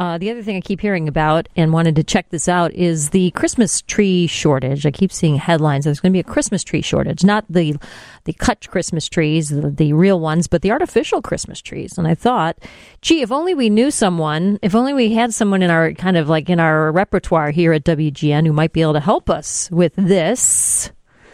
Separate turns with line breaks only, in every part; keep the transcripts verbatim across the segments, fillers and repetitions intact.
Uh, the other thing I keep hearing about and wanted to check this out is the Christmas tree shortage. I keep seeing headlines. There's going to be a Christmas tree shortage, not the the cut Christmas trees, the, the real ones, but the artificial Christmas trees. And I thought, gee, if only we knew someone, if only we had someone in our kind of like in our repertoire here at W G N who might be able to help us with this.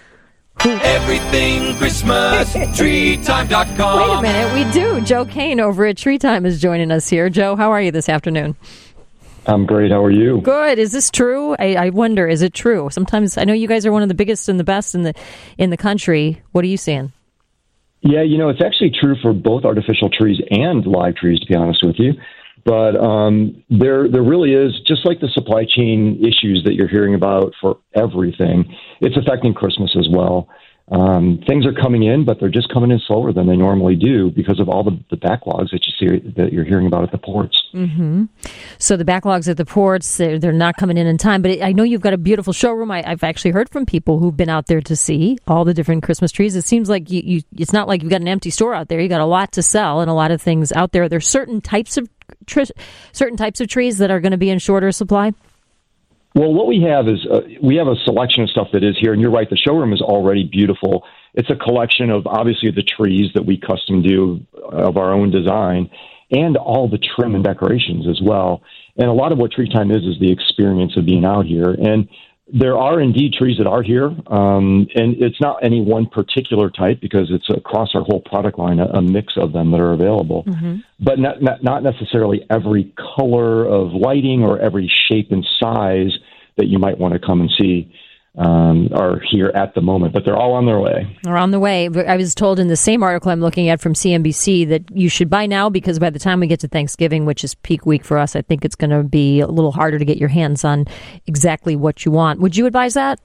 Everything Christmas, tree time dot com.
Wait a minute, we do. Joe Kane over at Tree Time is joining us here. Joe, how are you this afternoon?
I'm great. How are you?
Good. Is this true? I, I wonder, is it true? Sometimes I know you guys are one of the biggest and the best in the in the country. What are you seeing?
Yeah, you know, it's actually true for both artificial trees and live trees, to be honest with you. But um, there, there really is, just like the supply chain issues that you're hearing about for everything, it's affecting Christmas as well. Um, things are coming in, but they're just coming in slower than they normally do because of all the, the backlogs that you see that you're hearing about at the ports.
Mm-hmm. So the backlogs at the ports, they're, they're not coming in in time. But I know you've got a beautiful showroom. I, I've actually heard from people who've been out there to see all the different Christmas trees. It seems like you, you it's not like you've got an empty store out there. You got a lot to sell and a lot of things out there. There's certain types of Tr- certain types of trees that are going to be in shorter supply?
Well, what we have is uh, we have a selection of stuff that is here. And you're right, the showroom is already beautiful. It's a collection of, obviously, the trees that we custom do of our own design and all the trim and decorations as well. And a lot of what Tree Time is is the experience of being out here. And there are indeed trees that are here, um, and it's not any one particular type because it's across our whole product line, a, a mix of them that are available. Mm-hmm. But not, not not necessarily every color of lighting or every shape and size that you might want to come and see um, are here at the moment, but they're all on their way.
They're on the way. I was told in the same article I'm looking at from C N B C that you should buy now because by the time we get to Thanksgiving, which is peak week for us, I think it's going to be a little harder to get your hands on exactly what you want. Would you advise that?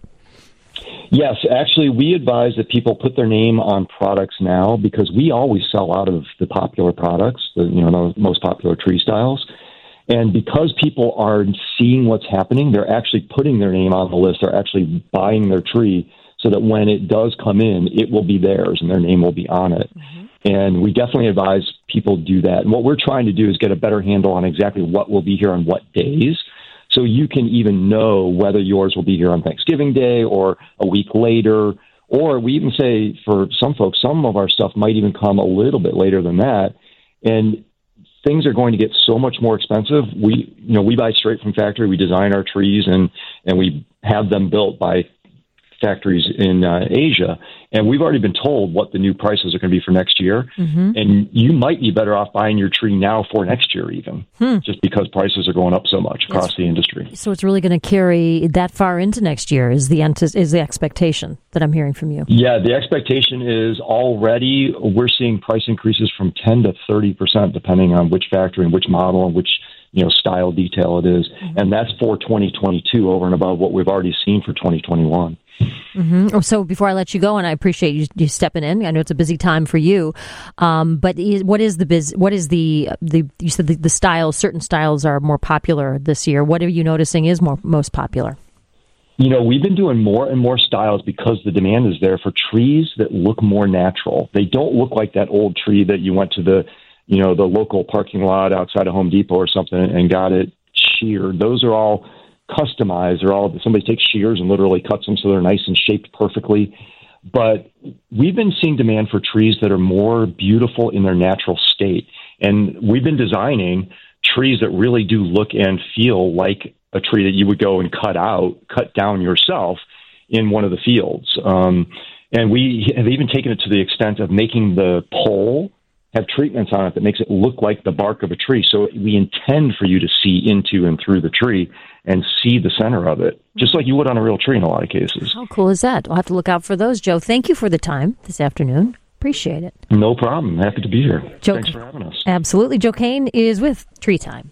Yes, actually, we advise that people put their name on products now because we always sell out of the popular products, the you know the most popular tree styles. And because people are seeing what's happening, they're actually putting their name on the list. They're actually buying their tree so that when it does come in, it will be theirs and their name will be on it. Mm-hmm. And we definitely advise people do that. And what we're trying to do is get a better handle on exactly what will be here on what days, so you can even know whether yours will be here on Thanksgiving Day or a week later. Or we even say for some folks, some of our stuff might even come a little bit later than that. And things are going to get so much more expensive. We, you know, we buy straight from factory. We design our trees and, and we have them built by factories in uh, Asia. And we've already been told what the new prices are going to be for next year. Mm-hmm. And you might be better off buying your tree now for next year even, hmm. just because prices are going up so much across That's, the industry.
So it's really going to carry that far into next year is the is the expectation that I'm hearing from you.
Yeah, the expectation is already we're seeing price increases from ten to thirty percent depending on which factory and which model and which you know style detail it is. Mm-hmm. And that's for twenty twenty-two over and above what we've already seen for twenty twenty-one.
Mm-hmm. So before I let you go, and I appreciate you, you stepping in. I know it's a busy time for you, um, but is, what is the biz? What is the the? You said the, the styles. Certain styles are more popular this year. What are you noticing is more most popular?
You know, we've been doing more and more styles because the demand is there for trees that look more natural. They don't look like that old tree that you went to the, you know, the local parking lot outside of Home Depot or something and got it sheared. Those are all customized. They're all somebody takes shears and literally cuts them so they're nice and shaped perfectly. But we've been seeing demand for trees that are more beautiful in their natural state. And we've been designing trees that really do look and feel like a tree that you would go and cut out, cut down yourself in one of the fields. Um, and we have even taken it to the extent of making the pole have treatments on it that makes it look like the bark of a tree. So we intend for you to see into and through the tree and see the center of it, just like you would on a real tree in a lot of cases.
How cool is that? I'll have to look out for those, Joe. Thank you for the time this afternoon. Appreciate it.
No problem. Happy to be here.
Joe,
Thanks for having us.
Absolutely. Joe Kane is with Tree Time.